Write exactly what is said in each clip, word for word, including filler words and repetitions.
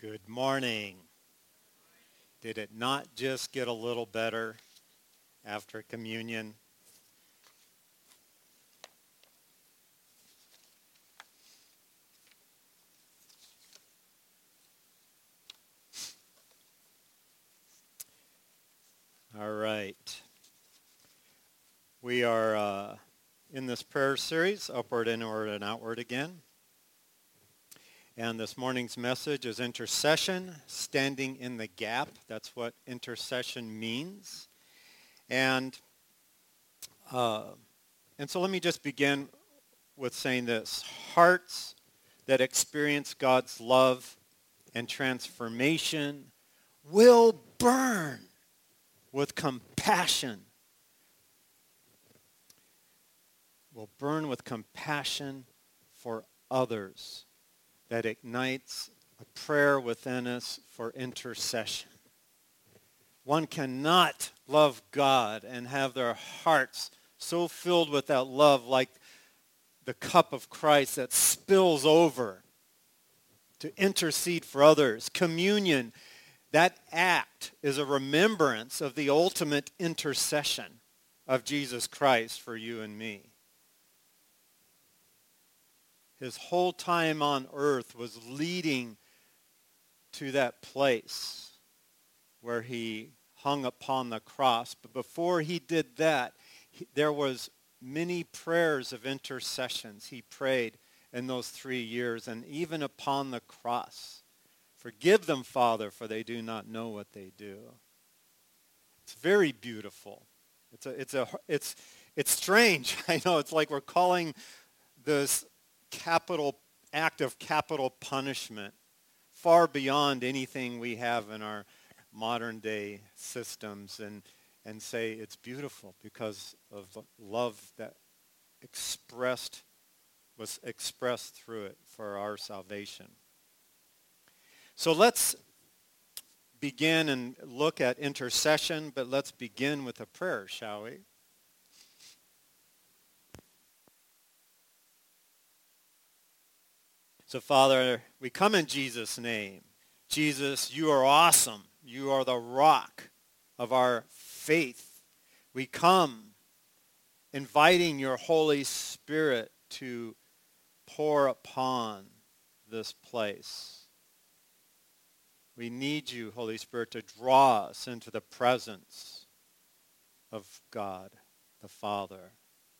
Good morning. Did it not just get a little better after communion? All right. We are uh, in this prayer series, Upward, Inward, and Outward again. And this morning's message is intercession, standing in the gap. That's what intercession means. And uh, and so let me just begin with saying this. Hearts that experience God's love and transformation will burn with compassion. Will burn with compassion for others. That ignites a prayer within us for intercession. One cannot love God and have their hearts so filled with that love like the cup of Christ that spills over to intercede for others. Communion, that act is a remembrance of the ultimate intercession of Jesus Christ for you and me. His whole time on earth was leading to that place where he hung upon the cross. But before he did that, he, there was many prayers of intercessions he prayed in those three years, and even upon the cross. Forgive them, Father, for they do not know what they do. It's very beautiful. It's a, it's a, it's, it's strange. I know it's like we're calling this capital act of capital punishment far beyond anything we have in our modern day systems, and and say it's beautiful because of the love that expressed was expressed through it for our salvation. So let's begin and look at intercession, but let's begin with a prayer, shall we? So, Father, we come in Jesus' name. Jesus, you are awesome. You are the rock of our faith. We come inviting your Holy Spirit to pour upon this place. We need you, Holy Spirit, to draw us into the presence of God, the Father.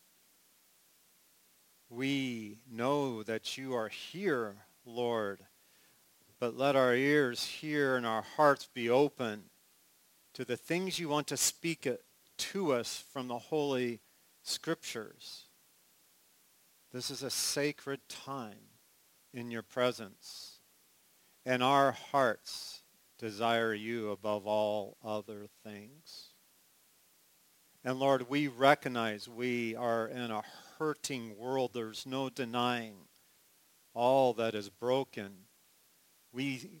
We know that you are here, Lord, but let our ears hear and our hearts be open to the things you want to speak to us from the Holy Scriptures. This is a sacred time in your presence, and our hearts desire you above all other things. And Lord, we recognize we are in a hurting world. There's no denying all that is broken. We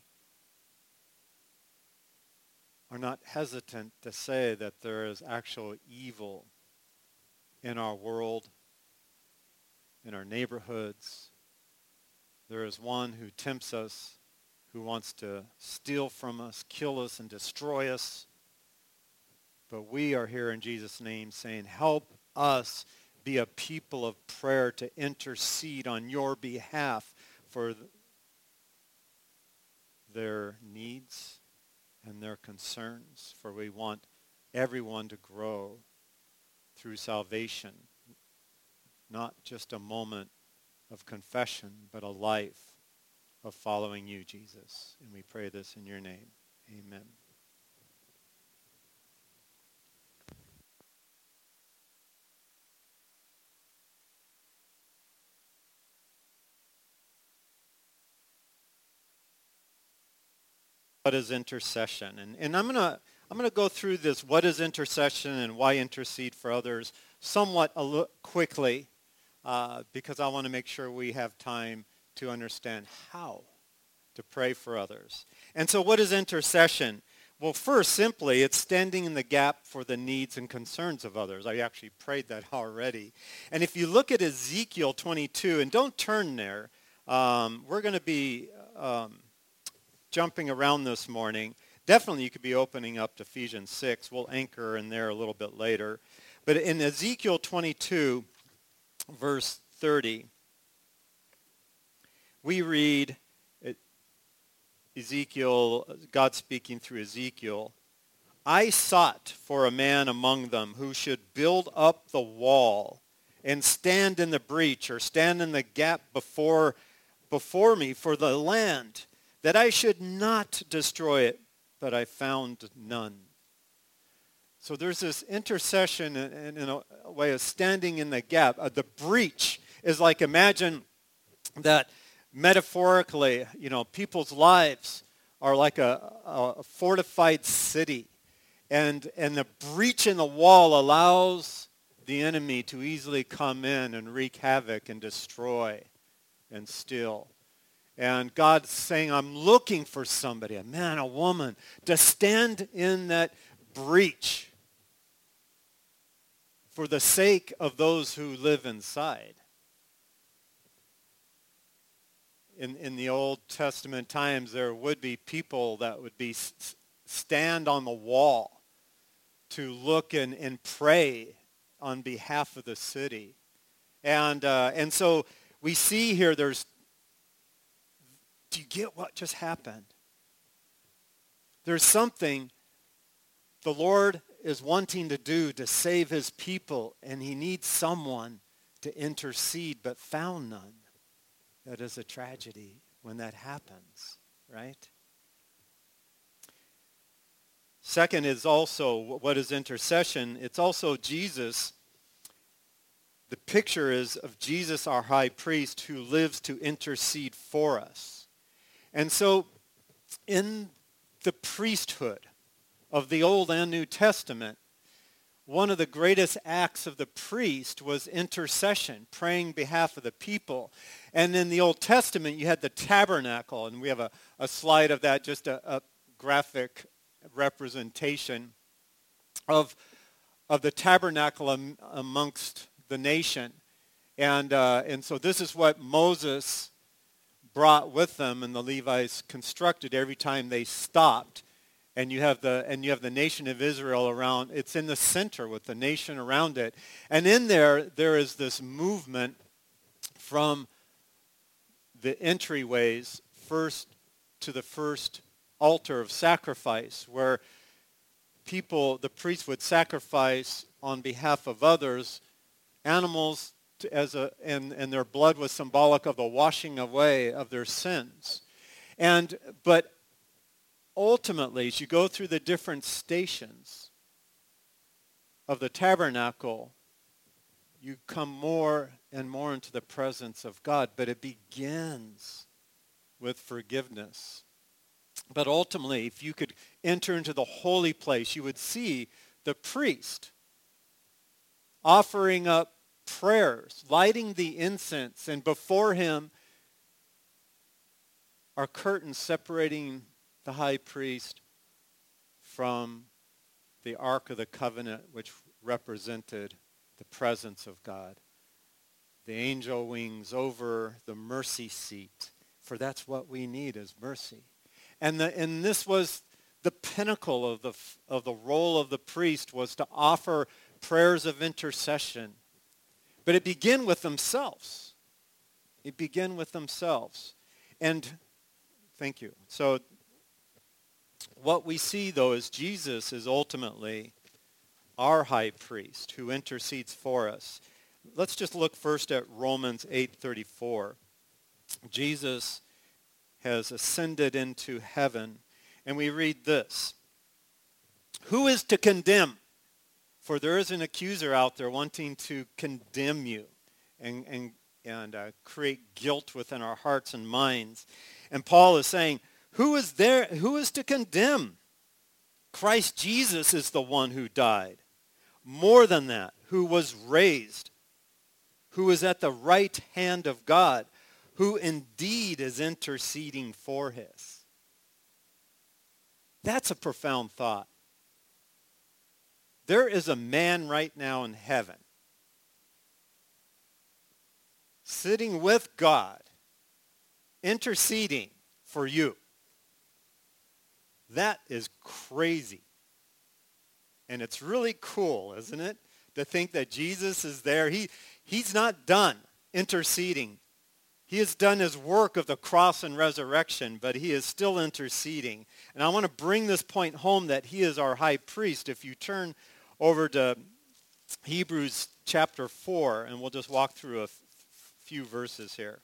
are not hesitant to say that there is actual evil in our world, in our neighborhoods. There is one who tempts us, who wants to steal from us, kill us, and destroy us. But we are here in Jesus' name saying, help us be a people of prayer to intercede on your behalf for their needs and their concerns. For we want everyone to grow through salvation, not just a moment of confession, but a life of following you, Jesus. And we pray this in your name. Amen. What is intercession? And, and I'm going to I'm going to go through this, what is intercession and why intercede for others, somewhat a li- quickly, uh, because I want to make sure we have time to understand how to pray for others. And so what is intercession? Well, first, simply, it's standing in the gap for the needs and concerns of others. I actually prayed that already. And if you look at Ezekiel twenty-two, and don't turn there, um, we're going to be... Um, jumping around this morning, definitely you could be opening up to Ephesians six. We'll anchor in there a little bit later. But in Ezekiel twenty-two, verse thirty, we read Ezekiel, God speaking through Ezekiel, I sought for a man among them who should build up the wall and stand in the breach or stand in the gap before, before me for the land, that I should not destroy it, but I found none. So there's this intercession in, in a way of standing in the gap. Uh, the breach is like, imagine that metaphorically, you know, people's lives are like a, a fortified city. And, and the breach in the wall allows the enemy to easily come in and wreak havoc and destroy and steal. And God's saying, I'm looking for somebody, a man, a woman, to stand in that breach for the sake of those who live inside. In, in the Old Testament times, there would be people that would be stand on the wall to look and, and pray on behalf of the city. And, uh, and so we see here there's, do you get what just happened? There's something the Lord is wanting to do to save his people, and he needs someone to intercede, but found none. That is a tragedy when that happens, right? Second is also, what is intercession? It's also Jesus. The picture is of Jesus, our high priest, who lives to intercede for us. And so in the priesthood of the Old and New Testament, one of the greatest acts of the priest was intercession, praying behalf of the people. And in the Old Testament, you had the tabernacle, and we have a, a slide of that, just a, a graphic representation of, of the tabernacle am, amongst the nation. And, uh, and so this is what Moses brought with them, and the Levites constructed every time they stopped. And you have the and you have the nation of Israel around. It's in the center with the nation around it. And in there, there is this movement from the entryways first to the first altar of sacrifice, where people, the priests would sacrifice on behalf of others, animals to, as a and, and their blood was symbolic of the washing away of their sins. And but ultimately, as you go through the different stations of the tabernacle, you come more and more into the presence of God. But it begins with forgiveness. But ultimately, if you could enter into the holy place, you would see the priest offering up prayers, lighting the incense, and before him are curtains separating the high priest from the Ark of the Covenant, which represented the presence of God. The angel wings over the mercy seat, for that's what we need is mercy. And, the, and this was the pinnacle of the, of the role of the priest, was to offer prayers of intercession. But it began with themselves. It began with themselves. And thank you. So what we see, though, is Jesus is ultimately our high priest who intercedes for us. Let's just look first at Romans eight thirty-four. Jesus has ascended into heaven, and we read this. Who is to condemn? For there is an accuser out there wanting to condemn you and, and, and uh, create guilt within our hearts and minds. And Paul is saying, Who is there? Who is to condemn? Christ Jesus is the one who died. More than that, who was raised, who is at the right hand of God, who indeed is interceding for us. That's a profound thought. There is a man right now in heaven sitting with God, interceding for you. That is crazy. And it's really cool, isn't it, to think that Jesus is there. He, he's not done interceding. He has done his work of the cross and resurrection, but he is still interceding. And I want to bring this point home that he is our high priest. If you turn over to Hebrews chapter four, and we'll just walk through a f- few verses here.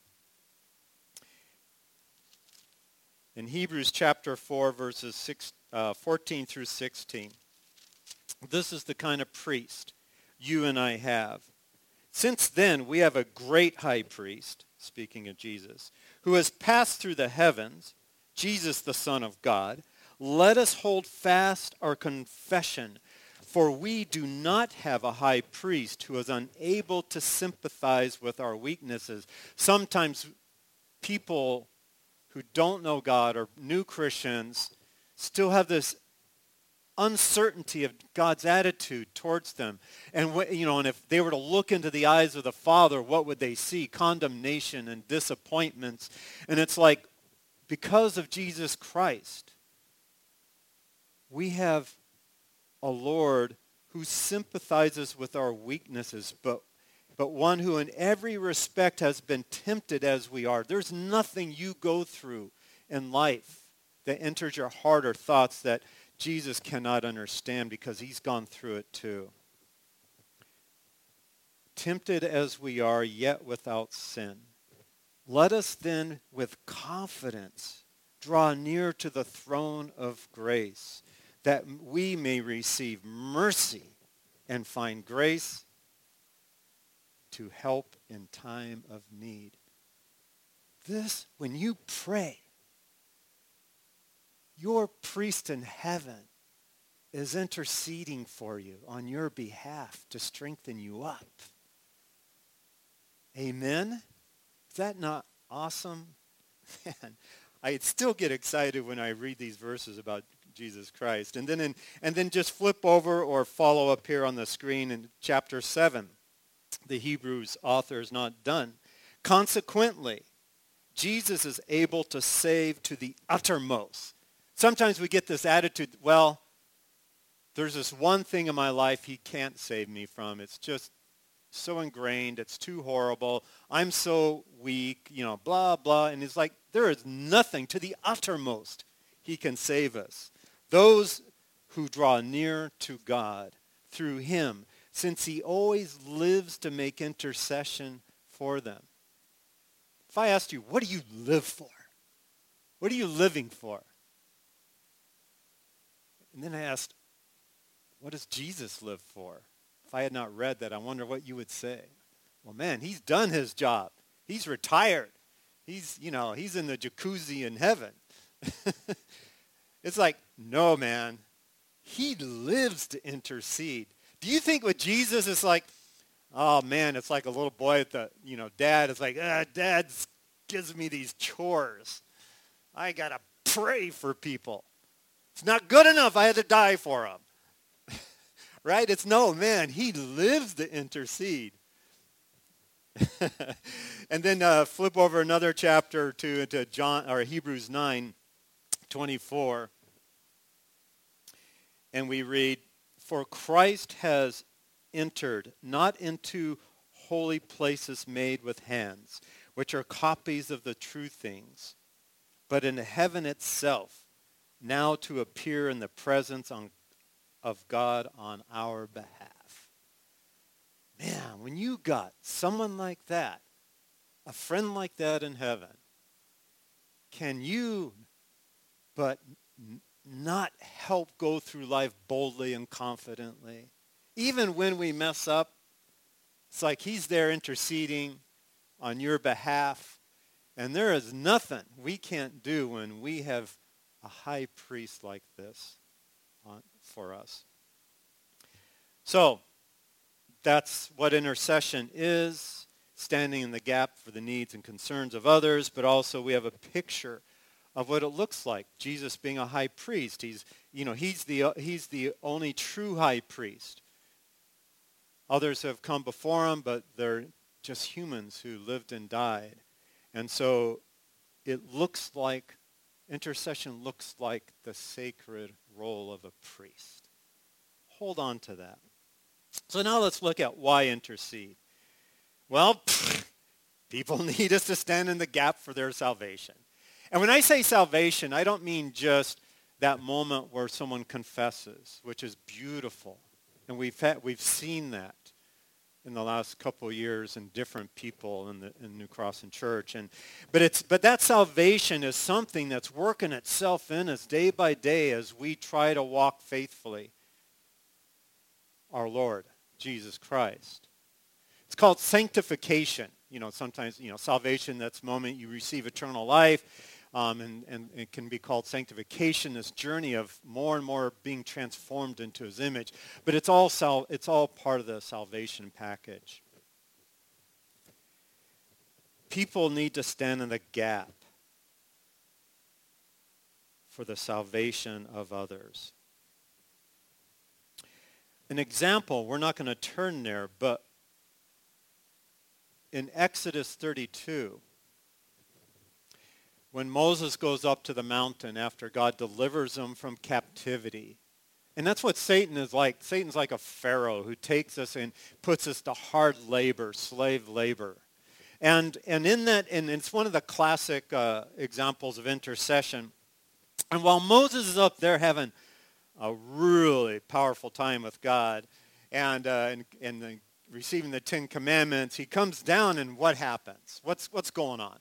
In Hebrews chapter four, verses six, uh, fourteen through sixteen, this is the kind of priest you and I have. Since then, we have a great high priest, speaking of Jesus, who has passed through the heavens, Jesus the Son of God. Let us hold fast our confession, for we do not have a high priest who is unable to sympathize with our weaknesses. Sometimes people who don't know God or new Christians still have this uncertainty of God's attitude towards them. And what, you know, and if they were to look into the eyes of the Father, what would they see? Condemnation and disappointments. And it's like, because of Jesus Christ, we have a Lord who sympathizes with our weaknesses, but but one who in every respect has been tempted as we are. There's nothing you go through in life that enters your heart or thoughts that Jesus cannot understand, because he's gone through it too. Tempted as we are, yet without sin. Let us then with confidence draw near to the throne of grace, that we may receive mercy and find grace to help in time of need. This, when you pray, your priest in heaven is interceding for you on your behalf to strengthen you up. Amen? Is that not awesome? Man, I still get excited when I read these verses about Jesus Christ. And then in, and then just flip over or follow up here on the screen in chapter seven. The Hebrews author is not done. Consequently, Jesus is able to save to the uttermost. Sometimes we get this attitude, well, there's this one thing in my life he can't save me from. It's just so ingrained. It's too horrible. I'm so weak, you know, blah, blah. And it's like, there is nothing to the uttermost he can save us. Those who draw near to God through him, since he always lives to make intercession for them. If I asked you, what do you live for? What are you living for? And then I asked, what does Jesus live for? If I had not read that, I wonder what you would say. Well, man, he's done his job. He's retired. He's, you know, he's in the jacuzzi in heaven. It's like, no, man. He lives to intercede. Do you think with Jesus it's like, oh, man, it's like a little boy at the, you know, dad is like, ah, dad gives me these chores. I got to pray for people. It's not good enough. I had to die for them. Right? It's no, man, he lives to intercede. And then uh, flip over another chapter to into John or Hebrews nine twenty-four. And we read, for Christ has entered not into holy places made with hands, which are copies of the true things, but in heaven itself, now to appear in the presence on, of God on our behalf. Man, when you got someone like that, a friend like that in heaven, can you but n- not help go through life boldly and confidently? Even when we mess up, it's like he's there interceding on your behalf. And there is nothing we can't do when we have a high priest like this on, for us. So, that's what intercession is, standing in the gap for the needs and concerns of others, but also we have a picture of what it looks like. Jesus being a high priest, he's, you know, he's the he's the only true high priest. Others have come before him, but they're just humans who lived and died. And so it looks like Intercession looks like the sacred role of a priest. Hold on to that. So now let's look at why intercede. Well, people need us to stand in the gap for their salvation. And when I say salvation, I don't mean just that moment where someone confesses, which is beautiful. And we've had, we've seen that in the last couple of years in different people in the in New Cross and Church. And but it's but that salvation is something that's working itself in us day by day as we try to walk faithfully our Lord Jesus Christ. It's called sanctification. You know, sometimes, you know, salvation, that's the moment you receive eternal life. Um, and, and it can be called sanctification, this journey of more and more being transformed into his image. But it's all sal- it's all part of the salvation package. People need to stand in the gap for the salvation of others. An example, we're not going to turn there, but in Exodus thirty-two, when Moses goes up to the mountain after God delivers him from captivity. And that's what Satan is like. Satan's like a pharaoh who takes us and puts us to hard labor, slave labor. And and in that, and it's one of the classic uh, examples of intercession. And while Moses is up there having a really powerful time with God and, uh, and, and the, receiving the Ten Commandments, he comes down and what happens? What's what's going on?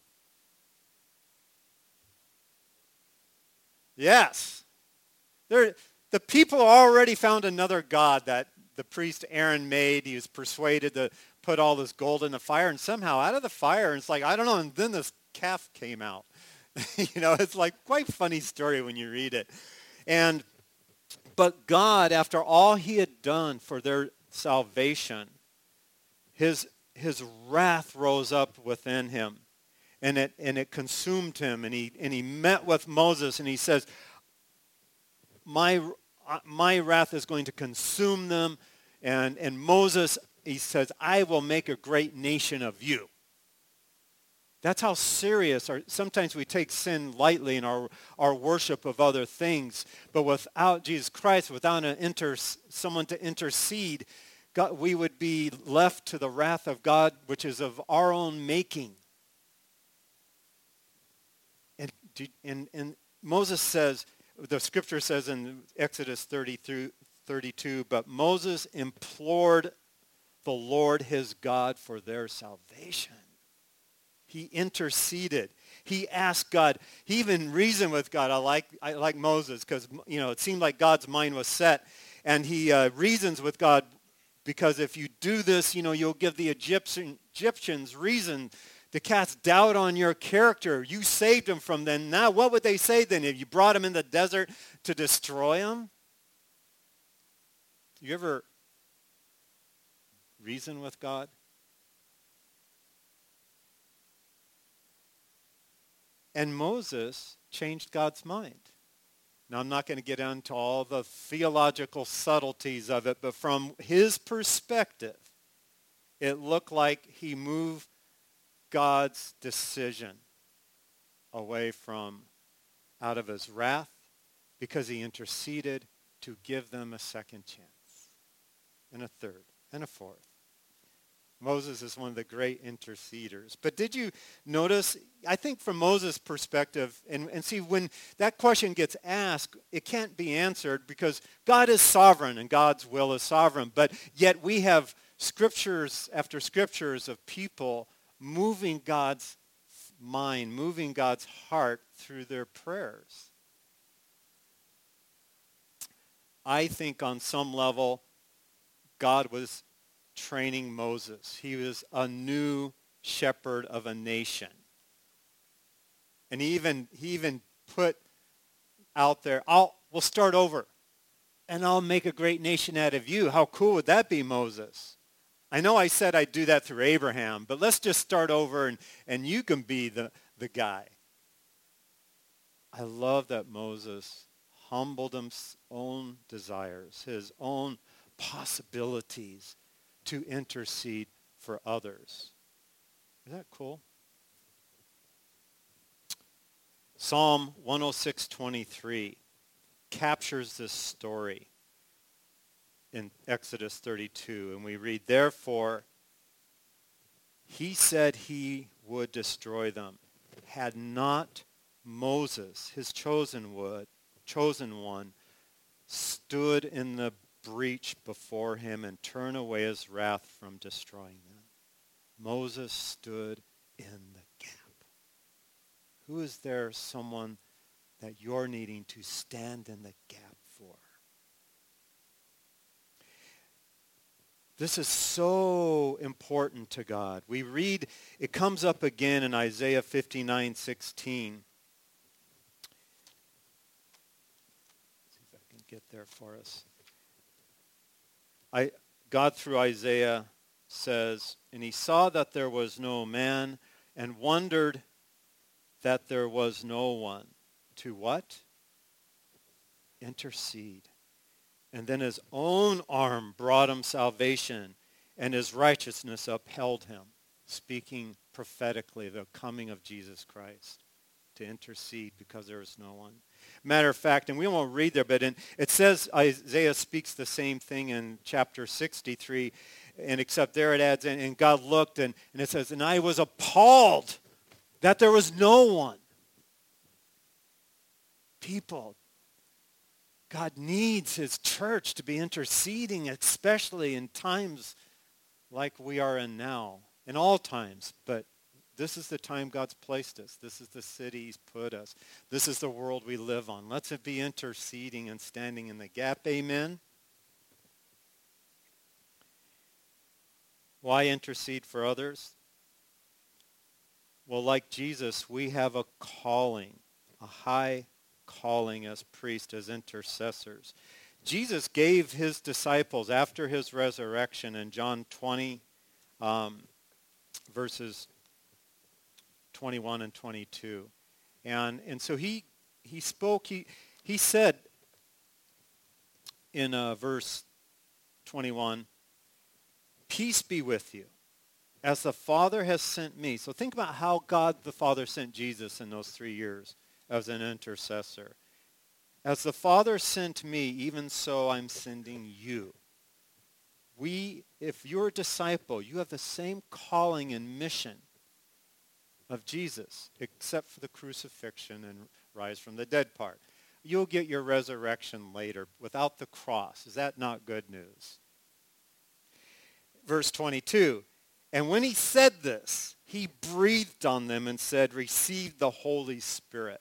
Yes. There, the people already found another god that the priest Aaron made. He was persuaded to put all this gold in the fire, and somehow out of the fire, it's like, I don't know, and then this calf came out. You know, it's like quite a funny story when you read it. And but God, after all he had done for their salvation, his his wrath rose up within him. And it and it consumed him, and he and he met with Moses, and he says, "My my wrath is going to consume them," and and Moses, he says, "I will make a great nation of you." That's how serious. Our, sometimes we take sin lightly in our our worship of other things, but without Jesus Christ, without an inter, someone to intercede, God, we would be left to the wrath of God, which is of our own making. And, and Moses says, the scripture says in Exodus thirty through thirty-two, but Moses implored the Lord his God for their salvation. He interceded. He asked God. He even reasoned with God. I like I like Moses because, you know, it seemed like God's mind was set. And he uh, reasons with God because if you do this, you know, you'll give the Egyptian, Egyptians reason to cast doubt on your character. You saved them from them. Now, what would they say then if you brought them in the desert to destroy them? You ever reason with God? And Moses changed God's mind. Now, I'm not going to get into all the theological subtleties of it, but from his perspective, it looked like he moved God's decision away from out of his wrath because he interceded to give them a second chance and a third and a fourth. Moses is one of the great interceders. But did you notice, I think from Moses' perspective, and, and see, when that question gets asked, it can't be answered because God is sovereign and God's will is sovereign. But yet we have scriptures after scriptures of people moving God's mind, moving God's heart through their prayers. I think on some level, God was training Moses. He was a new shepherd of a nation. And he even, he even put out there, I'll, we'll start over, and I'll make a great nation out of you. How cool would that be, Moses? I know I said I'd do that through Abraham, but let's just start over and, and you can be the, the guy. I love that Moses humbled his own desires, his own possibilities to intercede for others. Is that cool? Psalm one oh six twenty-three captures this story in Exodus thirty-two. And we read, therefore, he said he would destroy them. Had not Moses, his chosen would, chosen one, stood in the breach before him and turned away his wrath from destroying them. Moses stood in the gap. Who is there someone that you're needing to stand in the gap for? This is so important to God. We read, it comes up again in Isaiah fifty-nine sixteen. Let's see if I can get there for us. I, God through Isaiah says, and he saw that there was no man and wondered that there was no one. To what? Intercede. And then his own arm brought him salvation, and his righteousness upheld him, speaking prophetically the coming of Jesus Christ to intercede because there is no one. Matter of fact, and we won't read there, but in, it says Isaiah speaks the same thing in chapter sixty-three, and except there it adds, and, and God looked, and, and it says, and I was appalled that there was no one. People, God needs his church to be interceding, especially in times like we are in now, in all times. But this is the time God's placed us. This is the city he's put us. This is the world we live on. Let's be interceding and standing in the gap. Amen? Why intercede for others? Well, like Jesus, we have a calling, a high calling as priests, as intercessors. Jesus gave his disciples after his resurrection in John twenty, um, verses twenty-one and twenty-two. And, and so he, he spoke, he, he said in uh, verse twenty-one, peace be with you, as the Father has sent me. So think about how God the Father sent Jesus in those three years as an intercessor. As the Father sent me, even so I'm sending you. We, if you're a disciple, you have the same calling and mission of Jesus, except for the crucifixion and rise from the dead part. You'll get your resurrection later without the cross. Is that not good news? Verse twenty-two, and when he said this, he breathed on them and said, receive the Holy Spirit.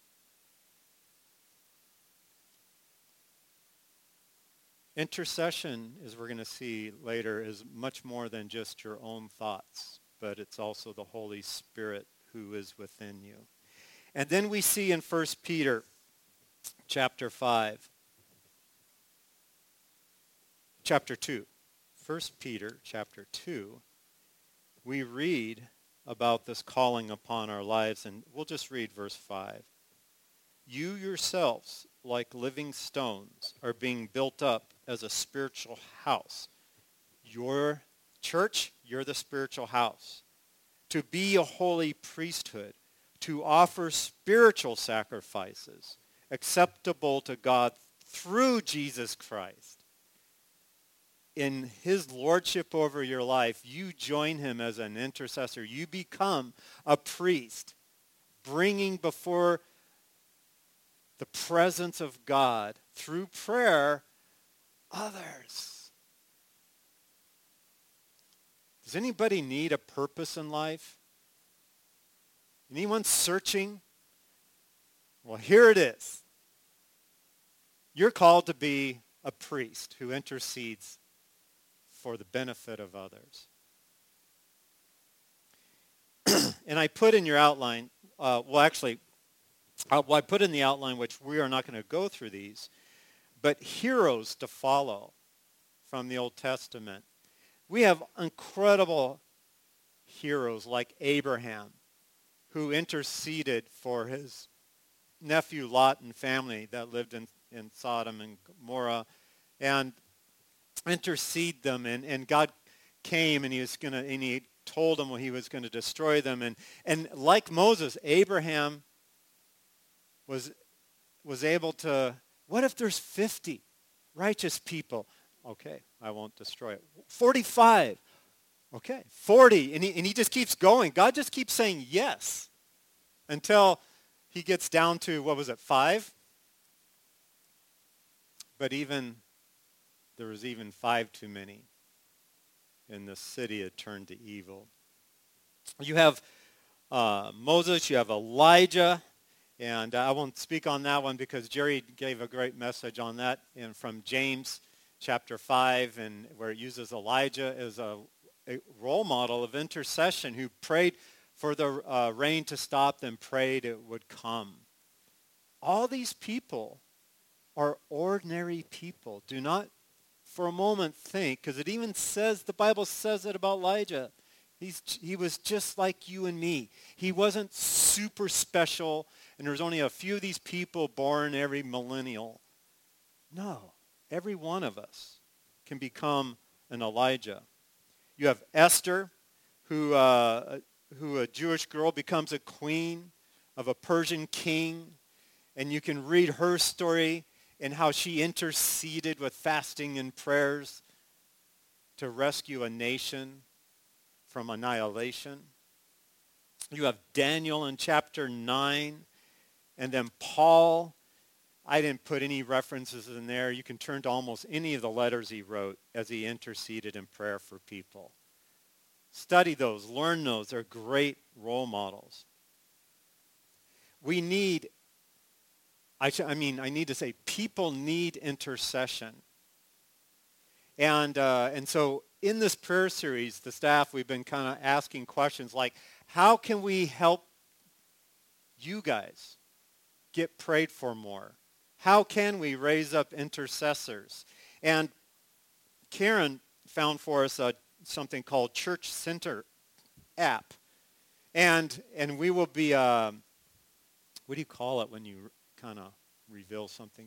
Intercession, as we're going to see later, is much more than just your own thoughts, but it's also the Holy Spirit who is within you. And then we see in First Peter chapter five, chapter two, First Peter chapter two, we read about this calling upon our lives, and we'll just read verse five. You yourselves, like living stones, are being built up as a spiritual house. Your church, you're the spiritual house. To be a holy priesthood, to offer spiritual sacrifices acceptable to God through Jesus Christ. In his lordship over your life, you join him as an intercessor. You become a priest, bringing before the presence of God through prayer others. Does anybody need a purpose in life? Anyone searching? Well, here it is. You're called to be a priest who intercedes for the benefit of others. And I put in your outline, uh, well, actually, uh, well, I put in the outline, which we are not going to go through these, but heroes to follow from the Old Testament. We have incredible heroes like Abraham, who interceded for his nephew Lot and family that lived in, in Sodom and Gomorrah, and intercede them, and, and God came and he was going to, and he told them he was going to destroy them, and, and like Moses, Abraham was was able to, what if there's fifty righteous people? Okay, I won't destroy it. forty-five. Okay, forty. And he, and he just keeps going. God just keeps saying yes until he gets down to, what was it, five? But even, there was even five too many. And the city had turned to evil. You have uh, Moses, you have Elijah, and I won't speak on that one because Jerry gave a great message on that in, from James chapter five, and where it uses Elijah as a, a role model of intercession who prayed for the uh, rain to stop, then prayed it would come. All these people are ordinary people. Do not for a moment think, because it even says, the Bible says it about Elijah. He's, he was just like you and me. He wasn't super special, and there's only a few of these people born every millennial. No, every one of us can become an Elijah. You have Esther, who, uh, who a Jewish girl becomes a queen of a Persian king, and you can read her story and how she interceded with fasting and prayers to rescue a nation from annihilation. You have Daniel in chapter nine, and then Paul. I didn't put any references in there. You can turn to almost any of the letters he wrote as he interceded in prayer for people. Study those, learn those. They're great role models. We need I, sh- I mean, I need to say, people need intercession. And uh, and so in this prayer series, the staff, we've been kind of asking questions like, how can we help you guys get prayed for more? How can we raise up intercessors? And Karen found for us a, something called Church Center app. And, and we will be, uh, what do you call it when you kind of reveal something?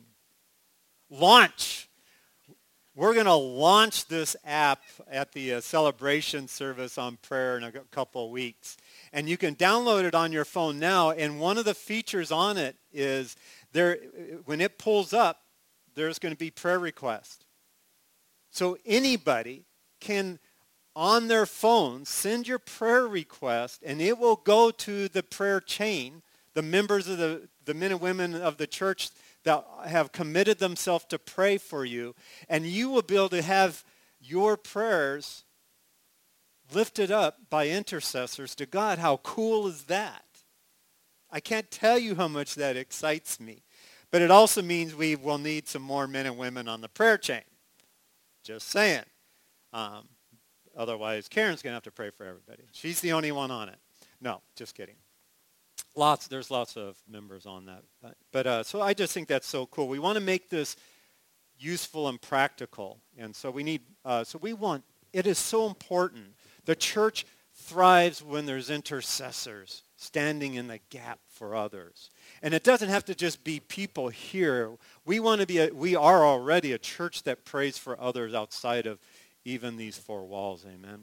Launch. We're going to launch this app at the uh, celebration service on prayer in a couple of weeks. And you can download it on your phone now. And one of the features on it is there, when it pulls up, there's going to be prayer requests. So anybody can, on their phone, send your prayer request, and it will go to the prayer chain, the members of the, the men and women of the church that have committed themselves to pray for you, and you will be able to have your prayers lifted up by intercessors to God. How cool is that? I can't tell you how much that excites me. But it also means we will need some more men and women on the prayer chain. Just saying. Um, otherwise, Karen's going to have to pray for everybody. She's the only one on it. No, just kidding. Lots, there's lots of members on that. But, but uh, so I just think that's so cool. We want to make this useful and practical. And so we need, uh, so we want, it is so important. The church thrives when there's intercessors standing in the gap for others. And it doesn't have to just be people here. We want to be, a, we are already a church that prays for others outside of even these four walls. Amen.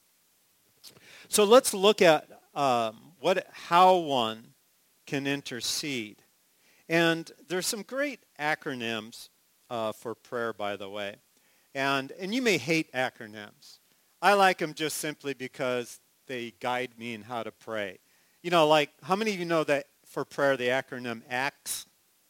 So let's look at um, what, how one can intercede. And there's some great acronyms uh, for prayer, by the way. And, and you may hate acronyms. I like them just simply because they guide me in how to pray. You know, like, how many of you know that for prayer, the acronym ACTS?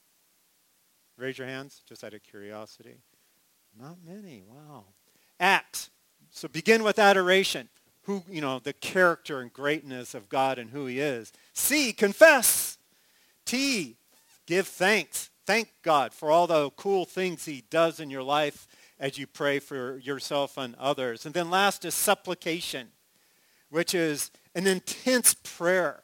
Raise your hands, just out of curiosity. Not many, wow. ACTS. So begin with adoration. Who, you know, the character and greatness of God and who he is. C, confess. T, give thanks. Thank God for all the cool things he does in your life as you pray for yourself and others. And then last is supplication, which is an intense prayer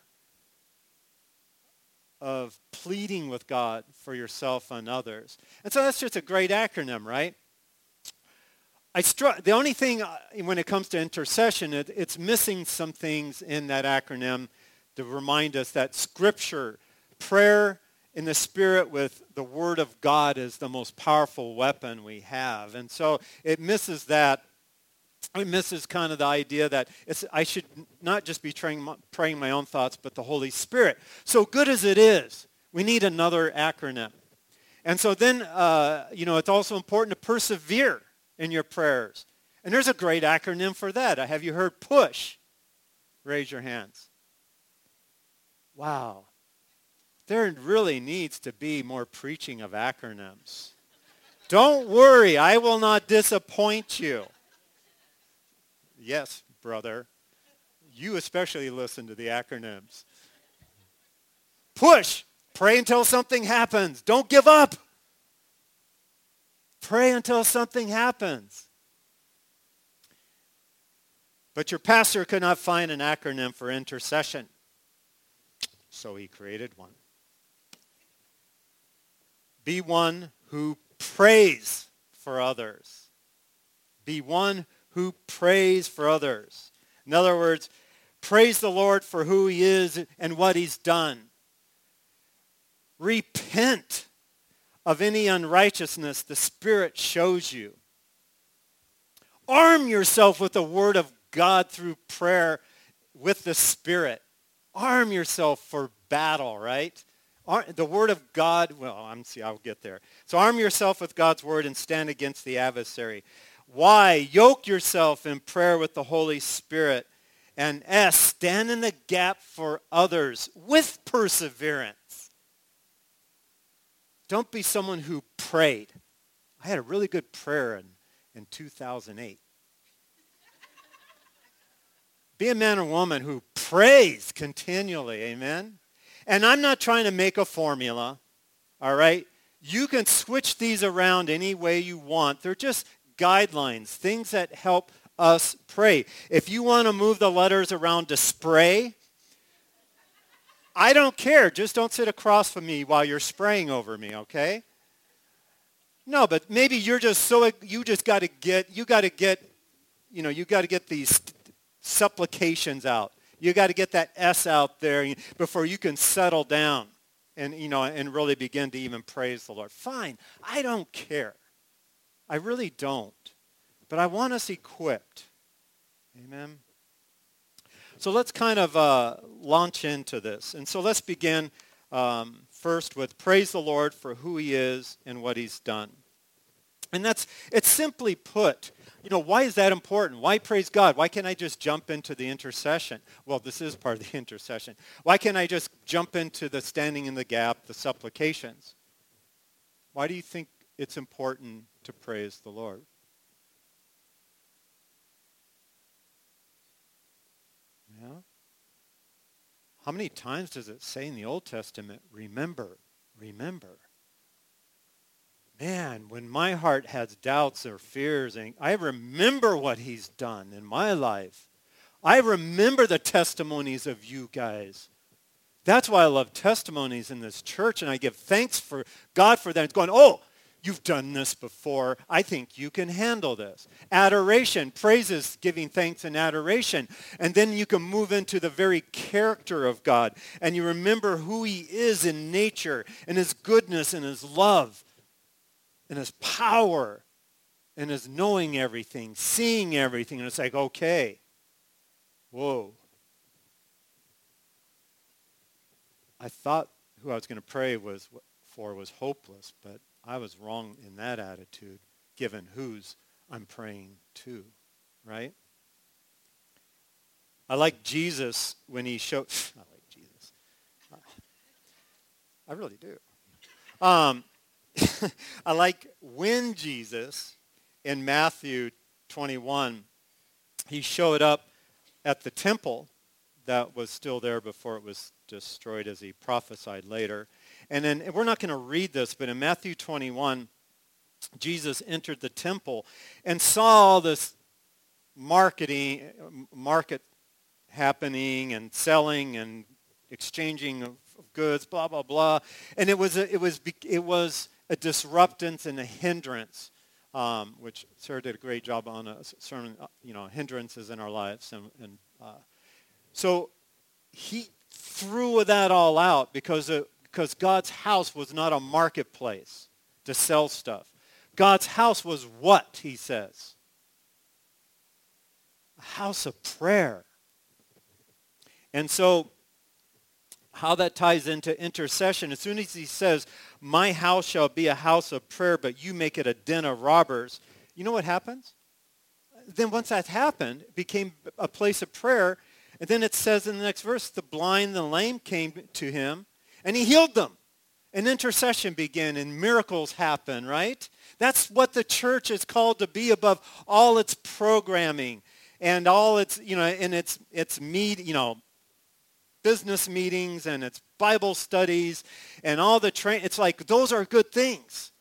of pleading with God for yourself and others. And so that's just a great acronym, right? I str- the only thing uh, when it comes to intercession, it, it's missing some things in that acronym to remind us that Scripture, prayer in the Spirit with the Word of God is the most powerful weapon we have. And so it misses that. It misses kind of the idea that it's, I should not just be praying my, praying my own thoughts, but the Holy Spirit. So good as it is, We need another acronym. And so then, uh, you know, it's also important to persevere in your prayers. And there's a great acronym for that. Have you heard PUSH? Raise your hands. Wow. There really needs to be more preaching of acronyms. Don't worry, I will not disappoint you. Yes, brother. You especially listen to the acronyms. PUSH. Pray until something happens. Don't give up. Pray until something happens. But your pastor could not find an acronym for intercession. So he created one. Be one who prays for others. Be one who prays for others. In other words, praise the Lord for who he is and what he's done. Repent of any unrighteousness the Spirit shows you. Arm yourself with the Word of God through prayer with the Spirit. Arm yourself for battle, right? The Word of God, well, I'm see, I'll get there. So arm yourself with God's Word and stand against the adversary. Why? Yoke yourself in prayer with the Holy Spirit. And S, stand in the gap for others with perseverance. Don't be someone who prayed. I had a really good prayer in, in two thousand eight. Be a man or woman who prays continually, amen? And I'm not trying to make a formula, all right? You can switch these around any way you want. They're just guidelines, things that help us pray. If you want to move the letters around to spray, I don't care. Just don't sit across from me while you're spraying over me, okay? No, but maybe you're just so, you just got to get, you got to get, you know, you got to get these supplications out. You got to get that S out there before you can settle down and, you know, and really begin to even praise the Lord. Fine. I don't care. I really don't. But I want us equipped. Amen. So let's kind of uh, launch into this. And so let's begin um, first with praise the Lord for who he is and what he's done. And that's, it's simply put, you know, why is that important? Why praise God? Why can't I just jump into the intercession? Well, this is part of the intercession. Why can't I just jump into the standing in the gap, the supplications? Why do you think it's important to praise the Lord? Yeah. How many times does it say in the Old Testament, remember, remember? Man, when my heart has doubts or fears, and I remember what he's done in my life. I remember the testimonies of you guys. That's why I love testimonies in this church, and I give thanks for God for that. It's going, oh, you've done this before. I think you can handle this. Adoration, praises, giving thanks and adoration. And then you can move into the very character of God. And you remember who he is in nature and his goodness and his love and his power and his knowing everything, seeing everything. And it's like, okay, whoa. I thought who I was going to pray was for was hopeless, but I was wrong in that attitude, given whose I'm praying to, right? I like Jesus when he showed, I like Jesus. I really do. Um, I like when Jesus, in Matthew twenty-one, he showed up at the temple that was still there before it was destroyed, as he prophesied later. And then, we're not going to read this, but in Matthew twenty-one, Jesus entered the temple and saw all this marketing, market happening and selling and exchanging of goods, blah, blah, blah. And it was a, it was, it was a disruptance and a hindrance, um, which Sarah did a great job on a sermon, you know, hindrances in our lives. And, and uh, so he threw that all out because it, because God's house was not a marketplace to sell stuff. God's house was what, he says? A house of prayer. And so how that ties into intercession. As soon as he says, my house shall be a house of prayer, but you make it a den of robbers, you know what happens? Then once that happened, it became a place of prayer. And then it says in the next verse, the blind, the lame came to him, and he healed them. And intercession began, and miracles happen, right? That's what the church is called to be above all its programming and all its, you know, and its its meet, you know, business meetings and its Bible studies and all the train. It's like those are good things.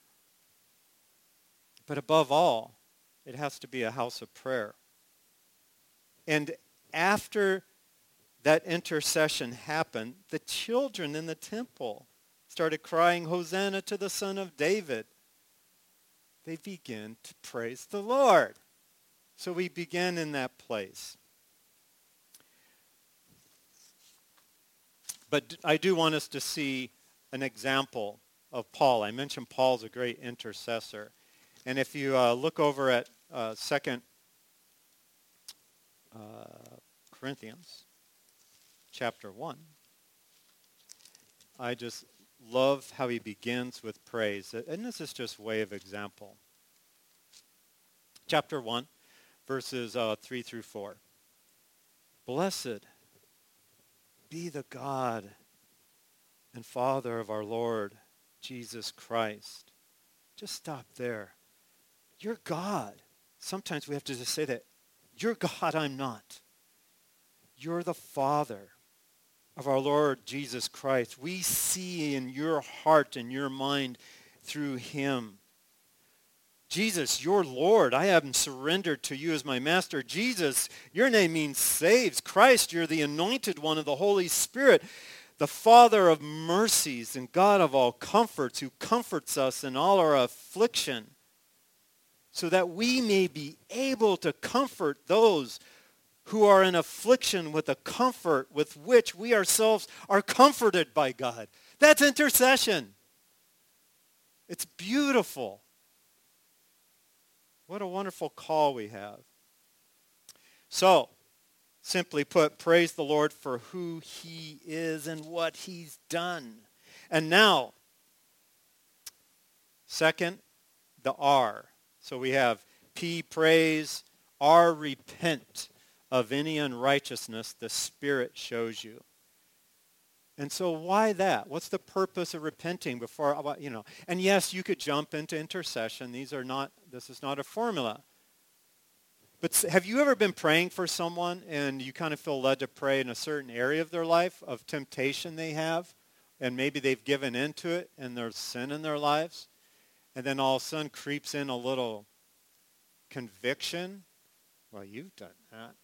But above all, it has to be a house of prayer. And after that intercession happened, the children in the temple started crying, Hosanna to the Son of David. They began to praise the Lord. So we begin in that place. But I do want us to see an example of Paul. I mentioned Paul's a great intercessor. And if you uh, look over at uh, Second uh, Corinthians chapter one, I just love how he begins with praise. And this is just way of example. Chapter one, verses uh, three through four. Blessed be the God and Father of our Lord Jesus Christ. Just stop there. You're God. Sometimes we have to just say that. You're God, I'm not. You're the Father of our Lord Jesus Christ. We see in your heart and your mind through him. Jesus, your Lord, I have surrendered to you as my master. Jesus, your name means saves. Christ, you're the anointed one of the Holy Spirit, the Father of mercies and God of all comforts, who comforts us in all our affliction, so that we may be able to comfort those who are in affliction with the comfort with which we ourselves are comforted by God. That's intercession. It's beautiful. What a wonderful call we have. So, simply put, praise the Lord for who he is and what he's done. And now, second, the R. So we have P, praise, R, repent of any unrighteousness the Spirit shows you. And so why that? What's the purpose of repenting before, you know? And yes, you could jump into intercession. These are not, this is not a formula. But have you ever been praying for someone and you kind of feel led to pray in a certain area of their life, of temptation they have, and maybe they've given into it and there's sin in their lives, and then all of a sudden creeps in a little conviction? Well, you've done that.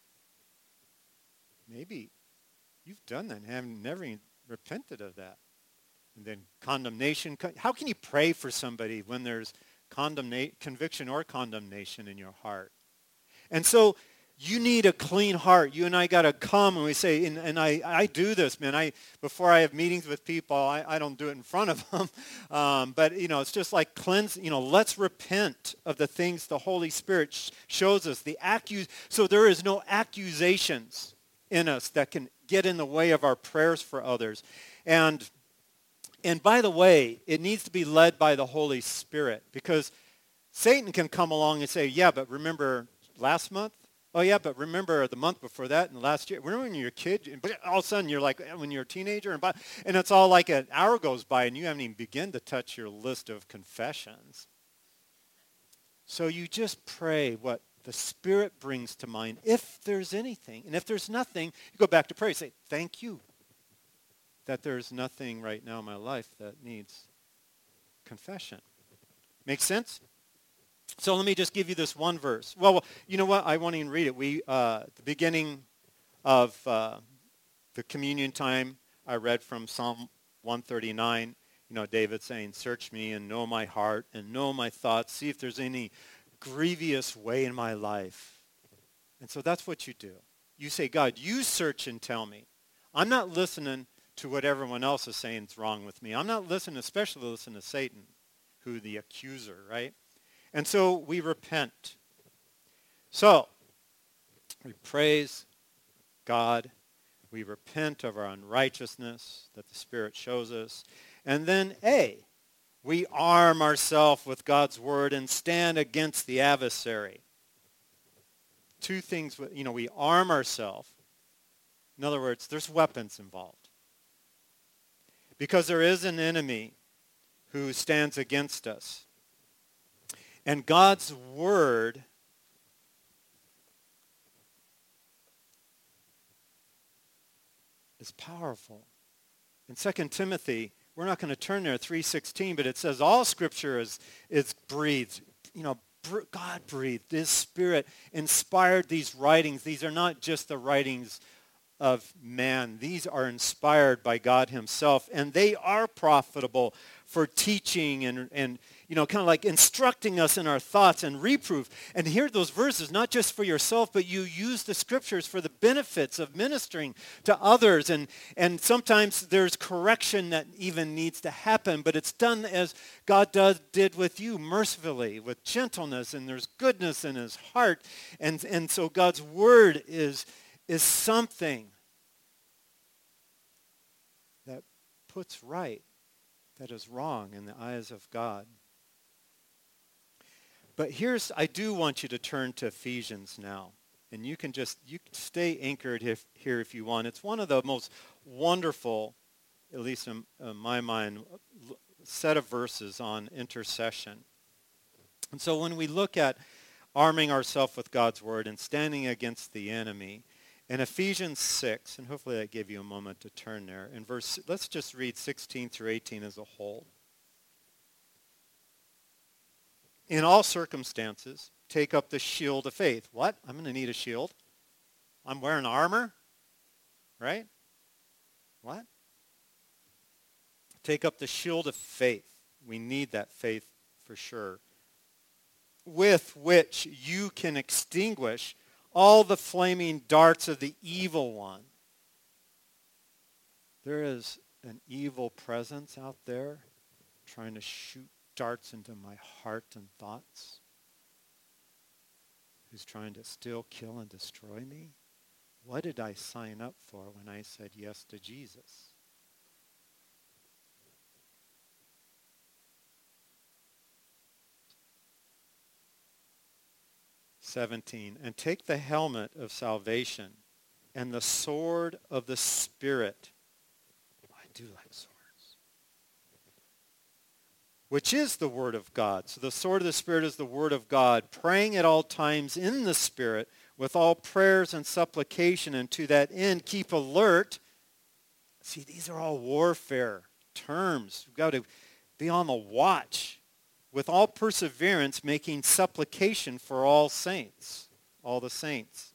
Maybe you've done that and haven't never even repented of that. And then condemnation. How can you pray for somebody when there's condemnation, conviction or condemnation in your heart? And so you need a clean heart. You and I got to come and we say, and, and I, I do this, man. I Before I have meetings with people, I, I don't do it in front of them. Um, but, you know, it's just like cleanse, you know, let's repent of the things the Holy Spirit sh- shows us. The accu- So there is no accusations in us that can get in the way of our prayers for others. And and by the way, it needs to be led by the Holy Spirit, because Satan can come along and say, yeah, but remember last month? Oh, yeah, but remember the month before that and last year? Remember when you were a kid? But all of a sudden you're like, when you're a teenager, and, by, and it's all like an hour goes by and you haven't even begun to touch your list of confessions. So you just pray what the Spirit brings to mind, if there's anything. And if there's nothing, you go back to prayer. Say, thank you that there's nothing right now in my life that needs confession. Make sense? So let me just give you this one verse. Well, you know what? I won't even read it. We, uh, at the beginning of uh, the communion time, I read from Psalm one thirty-nine. You know, David saying, search me and know my heart and know my thoughts. See if there's any grievous way in my life. And so that's what you do. You say, God, you search and tell me. I'm not listening to what everyone else is saying is wrong with me. I'm not listening, especially listen to Satan, who the accuser, right? And so we repent. So we praise God. We repent of our unrighteousness that the Spirit shows us. And then A, we arm ourselves with God's word and stand against the adversary. Two things, you know, we arm ourselves. In other words, there's weapons involved. Because there is an enemy who stands against us. And God's word is powerful. In Second Timothy, we're not going to turn there, three sixteen, but it says all Scripture is, is breathed. You know, God breathed. His Spirit inspired these writings. These are not just the writings of man. These are inspired by God himself, and they are profitable for teaching and, and you know, kind of like instructing us in our thoughts and reproof. And hear those verses, not just for yourself, but you use the Scriptures for the benefits of ministering to others. And, and sometimes there's correction that even needs to happen, but it's done as God does, did with you, mercifully, with gentleness, and there's goodness in his heart. And, and so God's word is is something that puts right that is wrong in the eyes of God. But here's, I do want you to turn to Ephesians now. And you can just, you can stay anchored if, here if you want. It's one of the most wonderful, at least in, in my mind, set of verses on intercession. And so when we look at arming ourselves with God's word and standing against the enemy, in Ephesians six, and hopefully that gave you a moment to turn there, in verse, let's just read sixteen through eighteen as a whole. In all circumstances, take up the shield of faith. What? I'm going to need a shield. I'm wearing armor, right? What? Take up the shield of faith. We need that faith for sure. With which you can extinguish all the flaming darts of the evil one. There is an evil presence out there trying to shoot darts into my heart and thoughts, who's trying to steal, kill, and destroy me. What did I sign up for when I said yes to Jesus? seventeen, and take the helmet of salvation and the sword of the Spirit. I do like swords. Which is the word of God. So the sword of the Spirit is the word of God, praying at all times in the Spirit with all prayers and supplication, and to that end keep alert. See, these are all warfare terms. We've got to be on the watch. With all perseverance, making supplication for all saints, all the saints.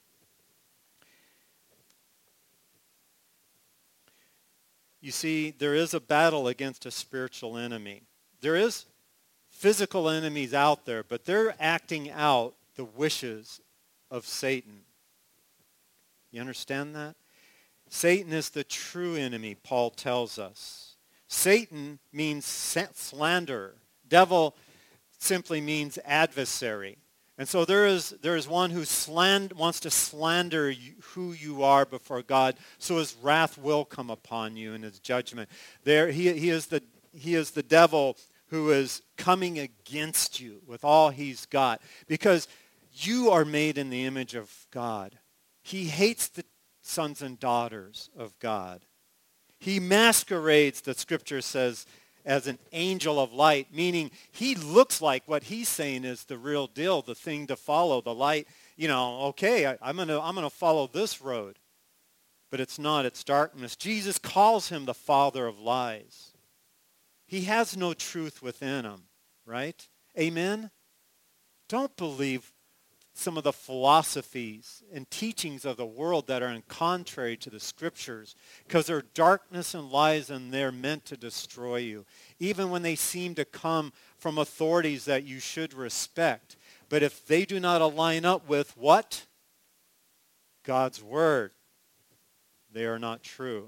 You see, there is a battle against a spiritual enemy. There is physical enemies out there, but they're acting out the wishes of Satan. You understand that? Satan is the true enemy, Paul tells us. Satan means slanderer. Devil simply means adversary. And so there is there is one who sland, wants to slander you, who you are before God, so his wrath will come upon you in his judgment. There he, he is the he is the devil who is coming against you with all he's got, because you are made in the image of God. He hates the sons and daughters of God. He masquerades, the scripture says, as an angel of light, meaning he looks like what he's saying is the real deal, the thing to follow, the light. You know, okay, I, I'm going to I'm going to follow this road. But it's not, it's darkness. Jesus calls him the father of lies. He has no truth within him, right? Amen? Don't believe some of the philosophies and teachings of the world that are in contrary to the scriptures, because they're darkness and lies, and they're meant to destroy you, even when they seem to come from authorities that you should respect. But if they do not align up with what? God's word, they are not true.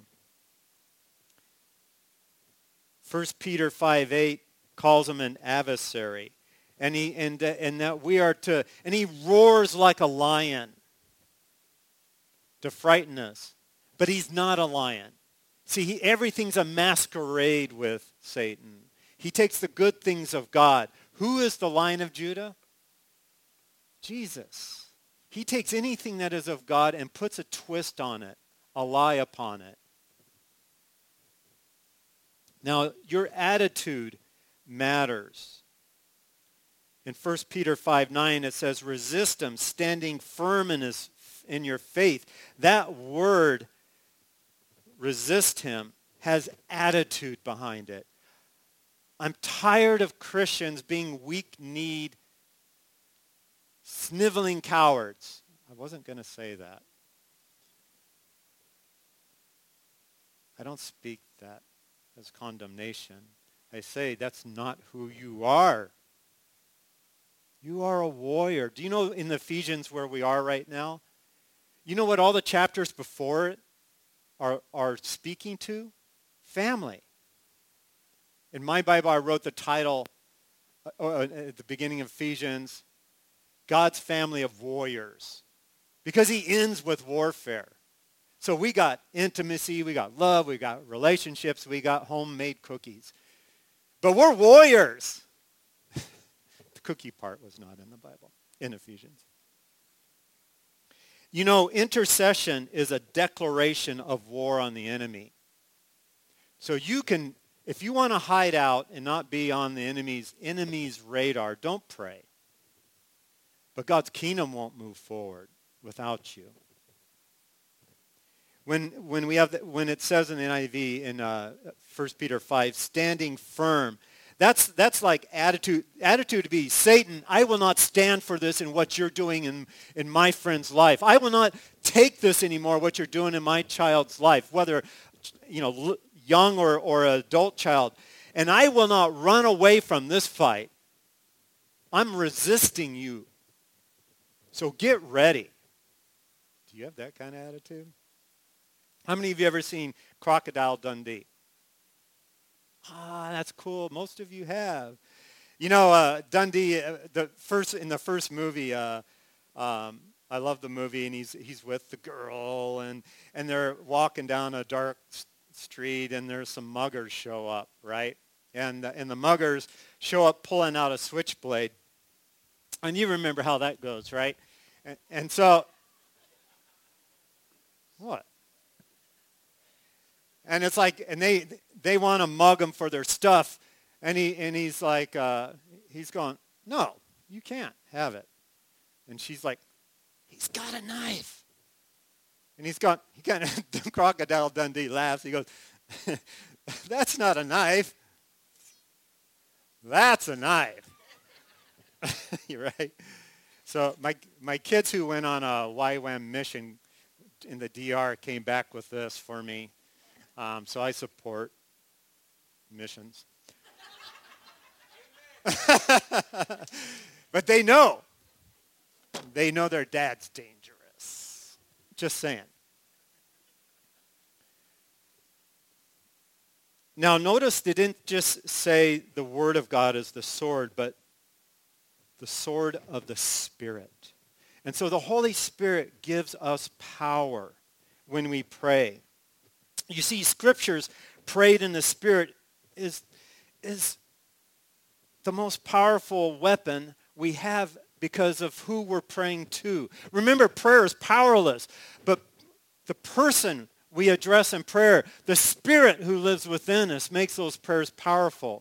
First Peter five eight calls him an adversary. And he and uh, and that we are to, and he roars like a lion to frighten us. But he's not a lion. See, he, everything's a masquerade with Satan. He takes the good things of God. Who is the Lion of Judah? Jesus. He takes anything that is of God and puts a twist on it, a lie upon it. Now, your attitude matters. In First Peter five nine, it says, resist him, standing firm in, his, in your faith. That word, resist him, has attitude behind it. I'm tired of Christians being weak-kneed, sniveling cowards. I wasn't going to say that. I don't speak that as condemnation. I say that's not who you are. You are a warrior. Do you know in Ephesians where we are right now? You know what all the chapters before it are, are speaking to? Family. In my Bible, I wrote the title uh, at the beginning of Ephesians, God's family of warriors. Because he ends with warfare. So we got intimacy, we got love, we got relationships, we got homemade cookies. But we're warriors. The cookie part was not in the Bible, in Ephesians. You know, intercession is a declaration of war on the enemy. So you can, if you want to hide out and not be on the enemy's, enemy's radar, don't pray. But God's kingdom won't move forward without you. When when we have the, when it says in the N I V in uh, First Peter five, standing firm, that's that's like attitude. Attitude to be, Satan, I will not stand for this in what you're doing in, in my friend's life. I will not take this anymore, what you're doing in my child's life, whether you know young or, or an adult child. And I will not run away from this fight. I'm resisting you. So get ready. Do you have that kind of attitude? How many of you ever seen Crocodile Dundee? Ah, that's cool. Most of you have. You know, uh, Dundee, uh, the first in the first movie, uh, um, I love the movie, and he's he's with the girl, and and they're walking down a dark s- street, and there's some muggers show up, right? And uh, and the muggers show up pulling out a switchblade, and you remember how that goes, right? And, and so, what? And it's like, and they they want to mug him for their stuff, and he and he's like, uh, he's going, no, you can't have it. And she's like, he's got a knife. And he's got, he kind of, Crocodile Dundee laughs. He goes, that's not a knife. That's a knife. You're right. So my my kids who went on a Y WAM mission in the D R came back with this for me. Um, so I support missions. But they know. They know their dad's dangerous. Just saying. Now notice they didn't just say the word of God is the sword, but the sword of the Spirit. And so the Holy Spirit gives us power when we pray. You see, scriptures prayed in the Spirit is, is the most powerful weapon we have because of who we're praying to. Remember, prayer is powerless, but the person we address in prayer, the Spirit who lives within us, makes those prayers powerful.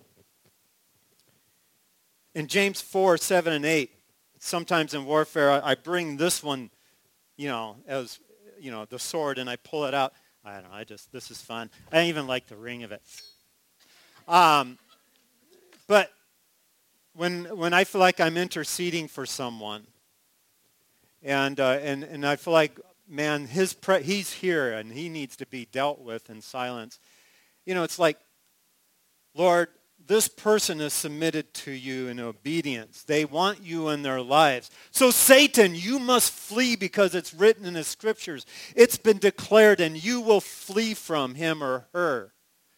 In James four, seven, and eight, sometimes in warfare, I, I bring this one, you know, as, you know, the sword, and I pull it out. I don't know, I just, this is fun. I even like the ring of it. Um, but when when I feel like I'm interceding for someone, and uh, and and I feel like, man, his pre- he's here, and he needs to be dealt with in silence. You know, it's like, Lord, this person is submitted to you in obedience. They want you in their lives. So Satan, you must flee because it's written in the scriptures. It's been declared, and you will flee from him or her.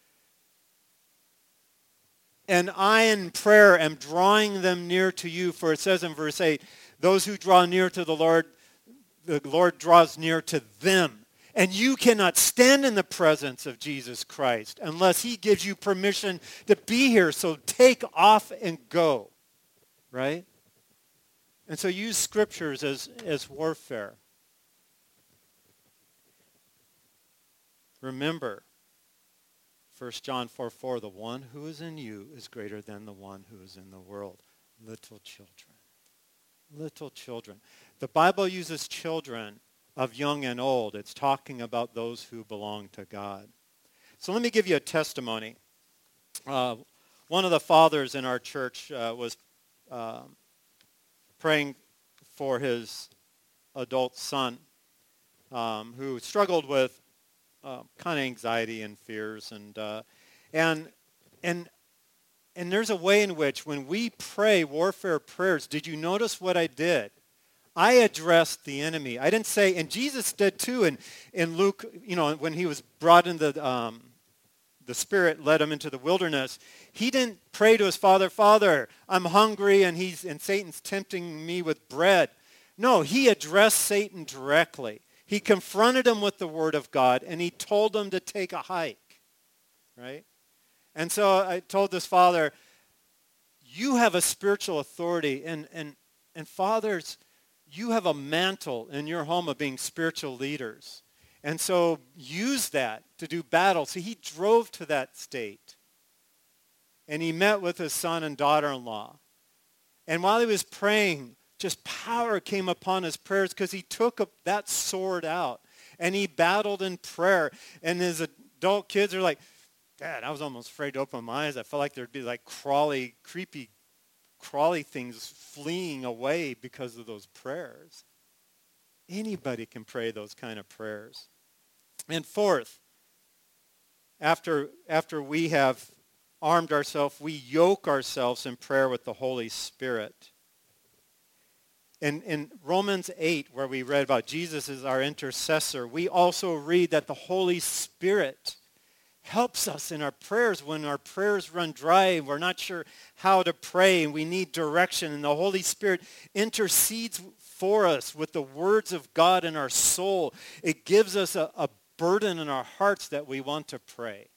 And I in prayer am drawing them near to you, for it says in verse eight, those who draw near to the Lord, the Lord draws near to them. And you cannot stand in the presence of Jesus Christ unless he gives you permission to be here. So take off and go, right? And so use scriptures as, as warfare. Remember, First John four four, the one who is in you is greater than the one who is in the world. Little children. Little children. The Bible uses children of young and old. It's talking about those who belong to God. So let me give you a testimony. Uh, one of the fathers in our church uh, was uh, praying for his adult son um, who struggled with uh, kind of anxiety and fears. And, uh, and, and, and there's a way in which when we pray warfare prayers, did you notice what I did? I addressed the enemy. I didn't say, and Jesus did too in, in Luke, you know, when he was brought into the, um, the Spirit, led him into the wilderness. He didn't pray to his father, Father, I'm hungry and he's and Satan's tempting me with bread. No, he addressed Satan directly. He confronted him with the word of God and he told him to take a hike, right? And so I told this father, you have a spiritual authority and, and, and fathers, you have a mantle in your home of being spiritual leaders. And so use that to do battle. So he drove to that state. And he met with his son and daughter-in-law. And while he was praying, just power came upon his prayers because he took a, that sword out. And he battled in prayer. And his adult kids are like, Dad, I was almost afraid to open my eyes. I felt like there'd be like crawly, creepy crawly things fleeing away because of those prayers. Anybody can pray those kind of prayers. And fourth, after, after we have armed ourselves, we yoke ourselves in prayer with the Holy Spirit. In, in Romans eight, where we read about Jesus as our intercessor, we also read that the Holy Spirit helps us in our prayers when our prayers run dry and we're not sure how to pray and we need direction. And the Holy Spirit intercedes for us with the words of God in our soul. It gives us a, a burden in our hearts that we want to pray.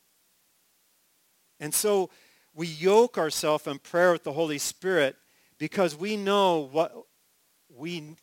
And so we yoke ourselves in prayer with the Holy Spirit because we know what we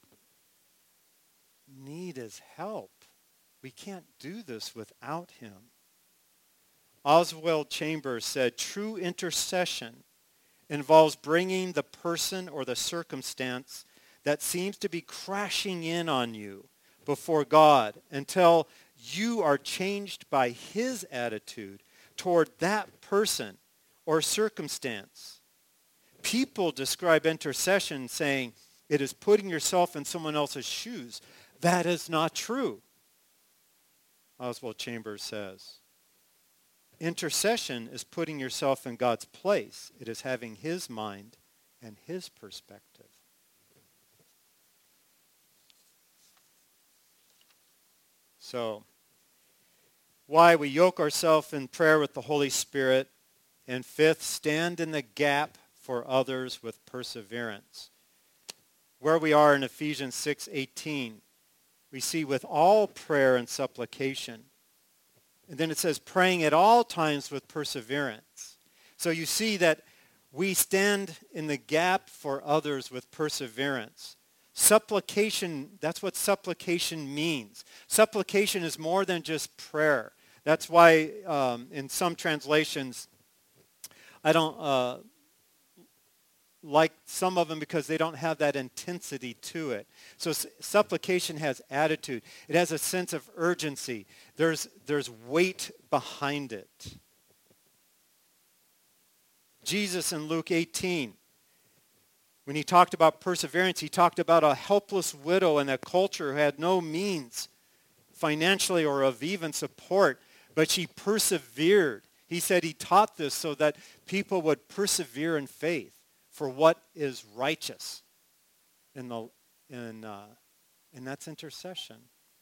need is help. We can't do this without him. Oswald Chambers said, true intercession involves bringing the person or the circumstance that seems to be crashing in on you before God until you are changed by his attitude toward that person or circumstance. People describe intercession saying it is putting yourself in someone else's shoes. That is not true, Oswald Chambers says. Intercession is putting yourself in God's place. It is having his mind and his perspective. So, why we yoke ourselves in prayer with the Holy Spirit. And fifth, stand in the gap for others with perseverance. Where we are in Ephesians six eighteen, we see with all prayer and supplication. And then it says, praying at all times with perseverance. So you see that we stand in the gap for others with perseverance. Supplication, that's what supplication means. Supplication is more than just prayer. That's why um, in some translations, I don't uh, like some of them because they don't have that intensity to it. So s- supplication has attitude. It has a sense of urgency. There's, there's weight behind it. Jesus in Luke eighteen, when he talked about perseverance, he talked about a helpless widow in a culture who had no means financially or of even support, but she persevered. He said he taught this so that people would persevere in faith for what is righteous, in the, in, uh, and that's intercession.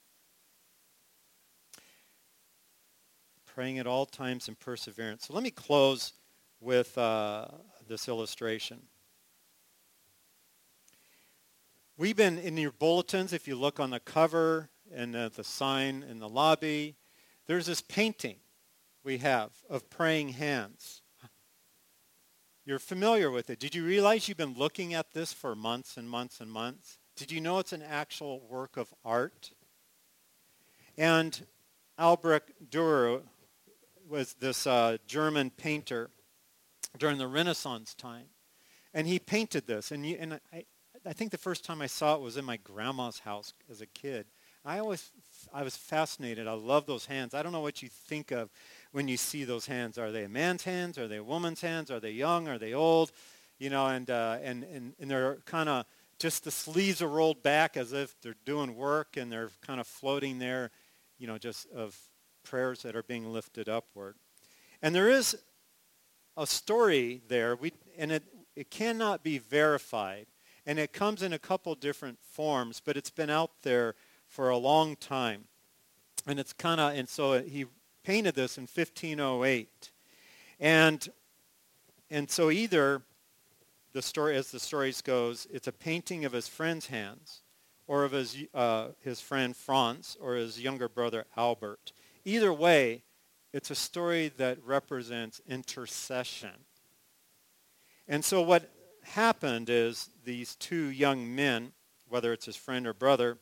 Praying at all times in perseverance. So let me close with uh, this illustration. We've been in your bulletins, if you look on the cover, and at the sign in the lobby, there's this painting we have of praying hands. You're familiar with it. Did you realize you've been looking at this for months and months and months? Did you know it's an actual work of art? And Albrecht Dürer was this uh, German painter during the Renaissance time. And he painted this. And, you, and I, I think the first time I saw it was in my grandma's house as a kid. I always, I was fascinated. I love those hands. I don't know what you think of when you see those hands. Are they a man's hands? Are they a woman's hands? Are they young? Are they old? You know, and uh, and, and and they're kind of just the sleeves are rolled back as if they're doing work, and they're kind of floating there, you know, just of prayers that are being lifted upward. And there is a story there, we and it it cannot be verified, and it comes in a couple different forms, but it's been out there for a long time. And it's kind of, and so he painted this in fifteen oh eight. And and so either the story, as the stories goes, it's a painting of his friend's hands, or of his uh, his friend Franz, or his younger brother Albert. Either way, it's a story that represents intercession. And so what happened is these two young men, whether it's his friend or brother,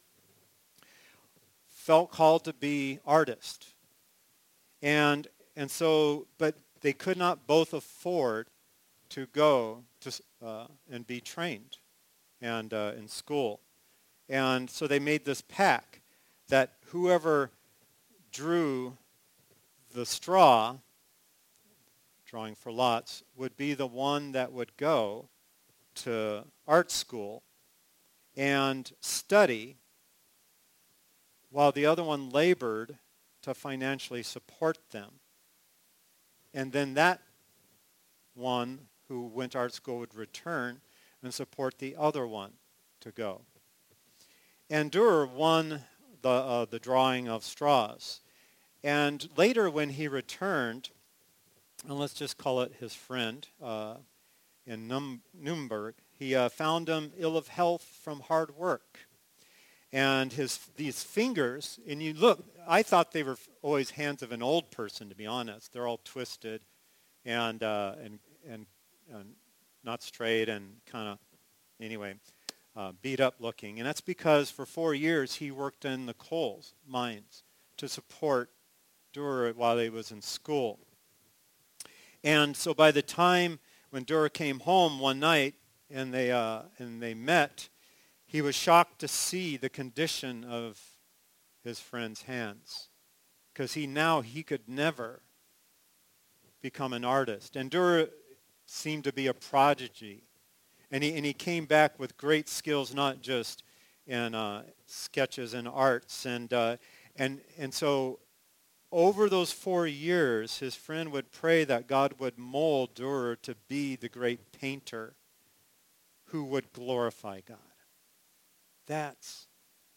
felt called to be artists. And and so, but they could not both afford to go to uh, and be trained and uh, in school. And so they made this pact that whoever drew the straw, drawing for lots, would be the one that would go to art school and study while the other one labored to financially support them. And then that one who went to art school would return and support the other one to go. And Dürer won the, uh, the drawing of straws. And later when he returned, and let's just call it his friend uh, in Num- Nuremberg, he uh, found him ill of health from hard work. And his these fingers, and you look, I thought they were always hands of an old person, to be honest. They're all twisted and uh, and, and and not straight and kind of, anyway, uh, beat up looking. And that's because for four years he worked in the coal mines to support Dürer while he was in school. And so by the time when Dürer came home one night and they uh, and they met, he was shocked to see the condition of his friend's hands, because he now he could never become an artist. And Dürer seemed to be a prodigy, and he and he came back with great skills, not just in uh, sketches and arts, and uh, and and so over those four years, his friend would pray that God would mold Dürer to be the great painter who would glorify God. That's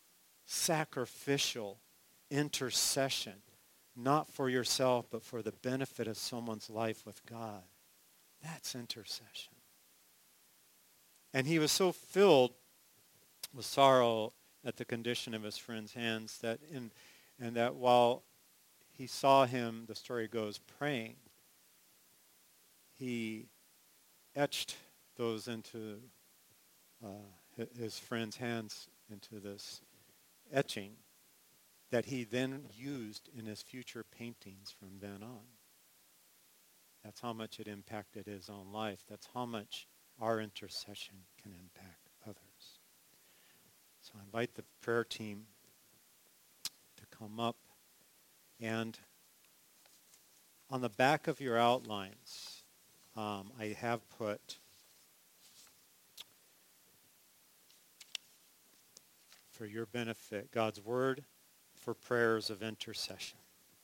sacrificial intercession, not for yourself, but for the benefit of someone's life with God. That's intercession. And he was so filled with sorrow at the condition of his friend's hands that in, and that while he saw him, the story goes, praying, he etched those into uh, his friend's hands into this etching that he then used in his future paintings from then on. That's how much it impacted his own life. That's how much our intercession can impact others. So I invite the prayer team to come up, and on the back of your outlines, um, I have put for your benefit, God's word for prayers of intercession.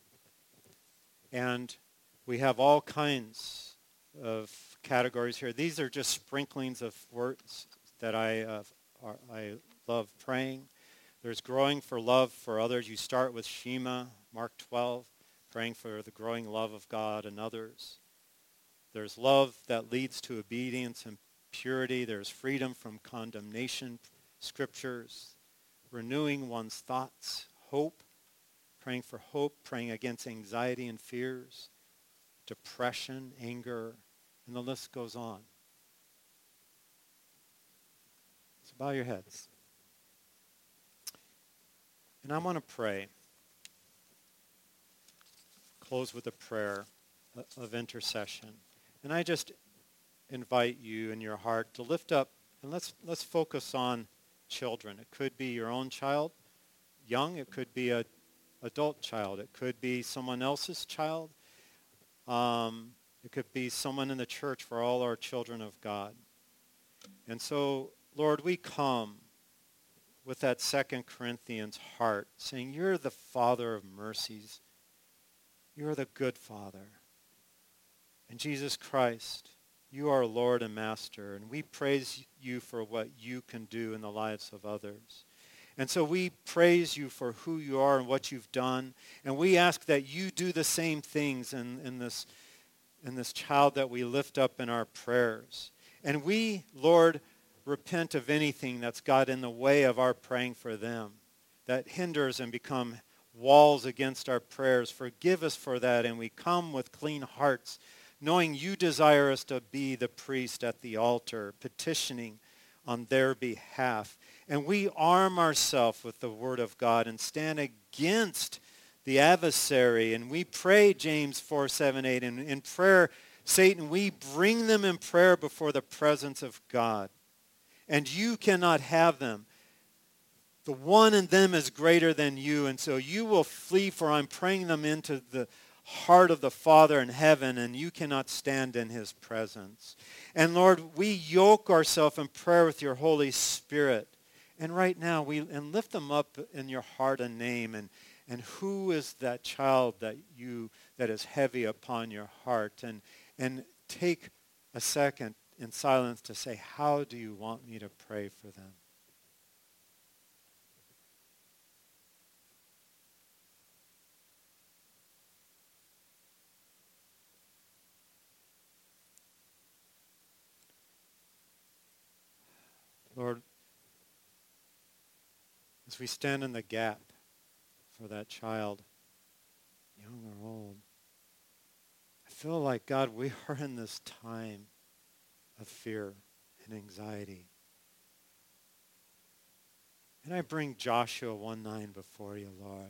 And we have all kinds of categories here. These are just sprinklings of words that I uh, are, I love praying. There's growing for love for others. You start with Shema, Mark twelve, praying for the growing love of God and others. There's love that leads to obedience and purity. There's freedom from condemnation, scriptures. Renewing one's thoughts, hope, praying for hope, praying against anxiety and fears, depression, anger, and the list goes on. So bow your heads. And I want to pray. Close with a prayer of intercession. And I just invite you in your heart to lift up, and let's let's focus on children. It could be your own child, young. It could be a adult child. It could be someone else's child. Um, it could be someone in the church, for all our children of God. And so, Lord, we come with that Second Corinthians heart, saying, you're the Father of mercies. You're the good Father. And Jesus Christ, you are Lord and Master, and we praise you for what you can do in the lives of others. And so we praise you for who you are and what you've done, and we ask that you do the same things in, in this, in this child that we lift up in our prayers. And we, Lord, repent of anything that's got in the way of our praying for them, that hinders and become walls against our prayers. Forgive us for that, and we come with clean hearts, knowing you desire us to be the priest at the altar, petitioning on their behalf. And we arm ourselves with the word of God and stand against the adversary. And we pray James four, seven, eight. And in prayer, Satan, we bring them in prayer before the presence of God. And you cannot have them. The one in them is greater than you, and so you will flee, for I'm praying them into the heart of the Father in heaven, and you cannot stand in his presence. And Lord, we yoke ourselves in prayer with your Holy Spirit. And right now, we and lift them up in your heart and name. And, and who is that child that you that is heavy upon your heart? And, and take a second in silence to say, how do you want me to pray for them? Lord, as we stand in the gap for that child, young or old, I feel like, God, we are in this time of fear and anxiety. And I bring Joshua one nine before you, Lord.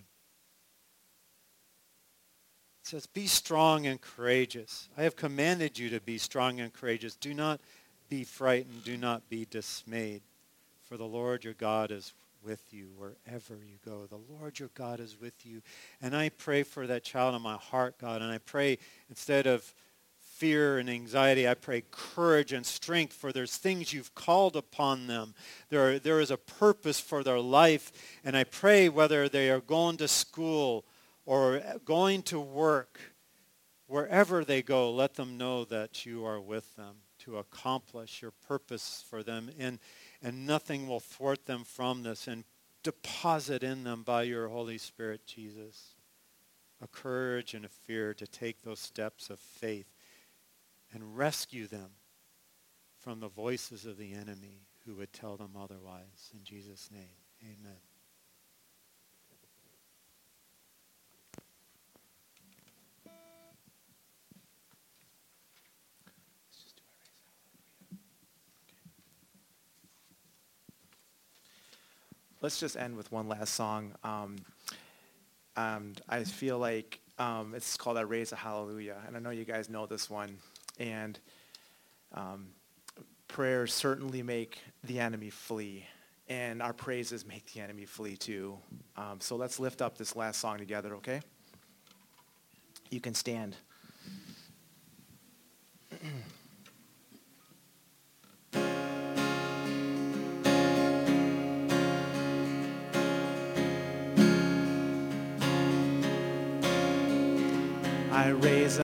It says, be strong and courageous. I have commanded you to be strong and courageous. Do not be frightened. Do not be dismayed. For the Lord your God is with you wherever you go. The Lord your God is with you. And I pray for that child in my heart, God. And I pray instead of fear and anxiety, I pray courage and strength, for there's things you've called upon them. There, there is a purpose for their life. And I pray whether they are going to school or going to work, wherever they go, let them know that you are with them to accomplish your purpose for them. And, and nothing will thwart them from this. And deposit in them by your Holy Spirit, Jesus, a courage and a fear to take those steps of faith and rescue them from the voices of the enemy who would tell them otherwise. In Jesus' name, amen. Let's just end with one last song. Um, and I feel like um, it's called I Raise a Hallelujah. And I know you guys know this one. And um, prayers certainly make the enemy flee. And our praises make the enemy flee too. Um, so let's lift up this last song together, okay? You can stand. I raise